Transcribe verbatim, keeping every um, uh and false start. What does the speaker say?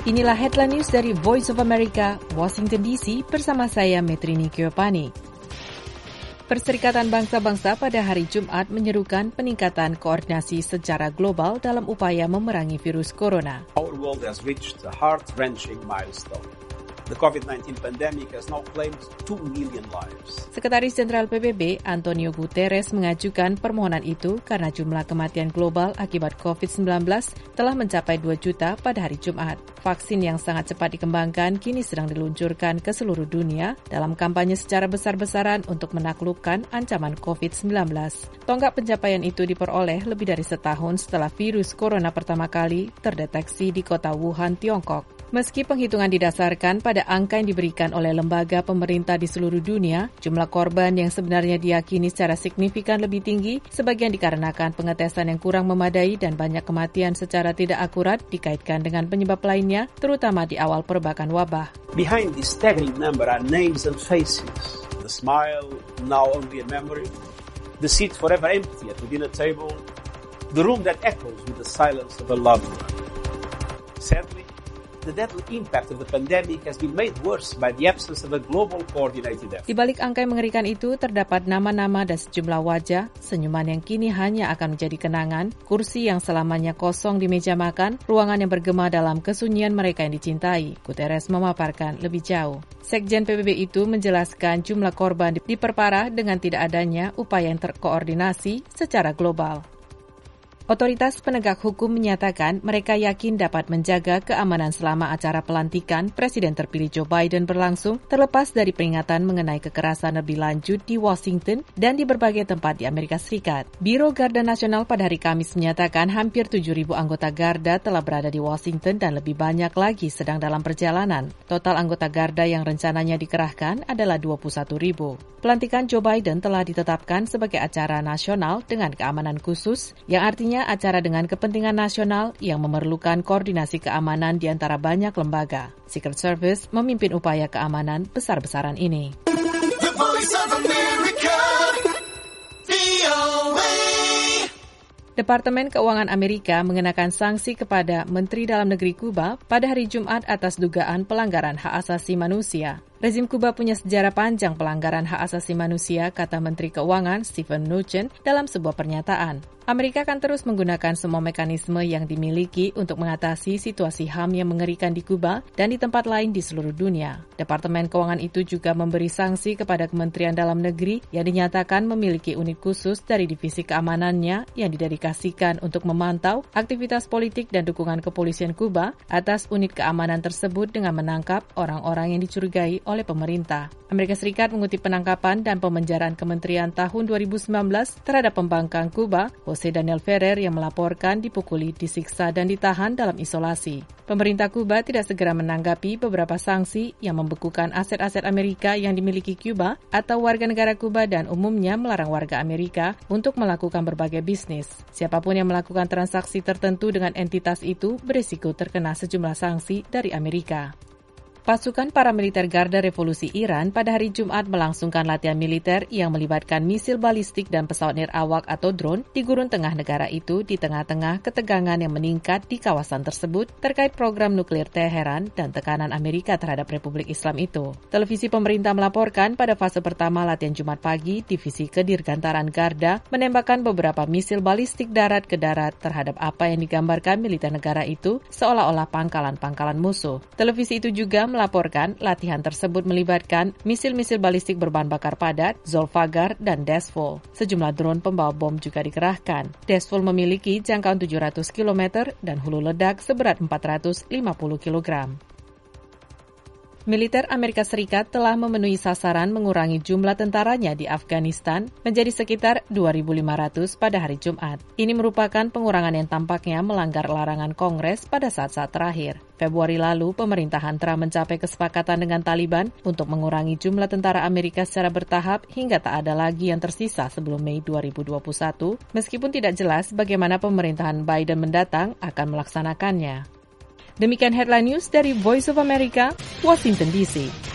Inilah headline news dari Voice of America, Washington D C bersama saya Metrini Kyopani. Perserikatan Bangsa-Bangsa pada hari Jumat menyerukan peningkatan koordinasi secara global dalam upaya memerangi virus corona. Our world has reached a heart-wrenching milestone. The covid nineteen pandemic has now claimed two million lives. Sekretaris Jenderal P B B, Antonio Guterres, mengajukan permohonan itu karena jumlah kematian global akibat covid sembilan belas telah mencapai dua juta pada hari Jumat. Vaksin yang sangat cepat dikembangkan kini sedang diluncurkan ke seluruh dunia dalam kampanye secara besar-besaran untuk menaklukkan ancaman covid sembilan belas. Tonggak pencapaian itu diperoleh lebih dari setahun setelah virus corona pertama kali terdeteksi di kota Wuhan, Tiongkok. Meski penghitungan didasarkan pada angka yang diberikan oleh lembaga pemerintah di seluruh dunia, jumlah korban yang sebenarnya diyakini secara signifikan lebih tinggi, sebagian dikarenakan pengetesan yang kurang memadai dan banyak kematian secara tidak akurat dikaitkan dengan penyebab lainnya, terutama di awal perbakan wabah. Behind this staggering number are names and faces. The smile, now only a memory. The seat forever empty at the dinner table. The room that echoes with the silence of a loved one. Sadly, the deadly impact of the pandemic has been made worse by the absence of a global coordinated effort. Di balik angka yang mengerikan itu, terdapat nama-nama dan sejumlah wajah, senyuman yang kini hanya akan menjadi kenangan, kursi yang selamanya kosong di meja makan, ruangan yang bergema dalam kesunyian mereka yang dicintai. Guterres memaparkan lebih jauh. Sekjen P B B itu menjelaskan jumlah korban diperparah dengan tidak adanya upaya yang terkoordinasi secara global. Otoritas penegak hukum menyatakan mereka yakin dapat menjaga keamanan selama acara pelantikan Presiden terpilih Joe Biden berlangsung terlepas dari peringatan mengenai kekerasan lebih lanjut di Washington dan di berbagai tempat di Amerika Serikat. Biro Garda Nasional pada hari Kamis menyatakan hampir tujuh ribu anggota Garda telah berada di Washington dan lebih banyak lagi sedang dalam perjalanan. Total anggota Garda yang rencananya dikerahkan adalah dua puluh satu ribu. Pelantikan Joe Biden telah ditetapkan sebagai acara nasional dengan keamanan khusus, yang artinya acara dengan kepentingan nasional yang memerlukan koordinasi keamanan di antara banyak lembaga. Secret Service memimpin upaya keamanan besar-besaran ini. The Voice of America, V O A. Departemen Keuangan Amerika mengenakan sanksi kepada Menteri Dalam Negeri Kuba pada hari Jumat atas dugaan pelanggaran hak asasi manusia. Rezim Kuba punya sejarah panjang pelanggaran hak asasi manusia, kata Menteri Keuangan Steven Mnuchin dalam sebuah pernyataan. Amerika akan terus menggunakan semua mekanisme yang dimiliki untuk mengatasi situasi H A M yang mengerikan di Kuba dan di tempat lain di seluruh dunia. Departemen Keuangan itu juga memberi sanksi kepada Kementerian Dalam Negeri yang dinyatakan memiliki unit khusus dari divisi keamanannya yang didedikasikan untuk memantau aktivitas politik dan dukungan kepolisian Kuba atas unit keamanan tersebut dengan menangkap orang-orang yang dicurigai oleh pemerintah. Amerika Serikat mengutip penangkapan dan pemenjaraan kementerian tahun dua ribu sembilan belas terhadap pembangkang Kuba, Jose Daniel Ferrer, yang melaporkan dipukuli, disiksa, dan ditahan dalam isolasi. Pemerintah Kuba tidak segera menanggapi beberapa sanksi yang membekukan aset-aset Amerika yang dimiliki Kuba atau warga negara Kuba dan umumnya melarang warga Amerika untuk melakukan berbagai bisnis. Siapapun yang melakukan transaksi tertentu dengan entitas itu berisiko terkena sejumlah sanksi dari Amerika. Pasukan paramiliter Garda Revolusi Iran pada hari Jumat melangsungkan latihan militer yang melibatkan misil balistik dan pesawat nirawak atau drone di gurun tengah negara itu di tengah-tengah ketegangan yang meningkat di kawasan tersebut terkait program nuklir Teheran dan tekanan Amerika terhadap Republik Islam itu. Televisi pemerintah melaporkan pada fase pertama latihan Jumat pagi, Divisi Kedirgantaran Garda menembakkan beberapa misil balistik darat ke darat terhadap apa yang digambarkan militer negara itu seolah-olah pangkalan-pangkalan musuh. Televisi itu juga melaporkan latihan tersebut melibatkan misil-misil balistik berbahan bakar padat, Zolfagar, dan Desfol. Sejumlah drone pembawa bom juga dikerahkan. Desfol memiliki jangkauan tujuh ratus kilometer dan hulu ledak seberat empat ratus lima puluh kilogram. Militer Amerika Serikat telah memenuhi sasaran mengurangi jumlah tentaranya di Afghanistan menjadi sekitar dua ribu lima ratus pada hari Jumat. Ini merupakan pengurangan yang tampaknya melanggar larangan Kongres pada saat-saat terakhir. Februari lalu, pemerintahan Trump mencapai kesepakatan dengan Taliban untuk mengurangi jumlah tentara Amerika secara bertahap hingga tak ada lagi yang tersisa sebelum Mei dua ribu dua puluh satu, meskipun tidak jelas bagaimana pemerintahan Biden mendatang akan melaksanakannya. Demikian headline news dari Voice of America, Washington D C.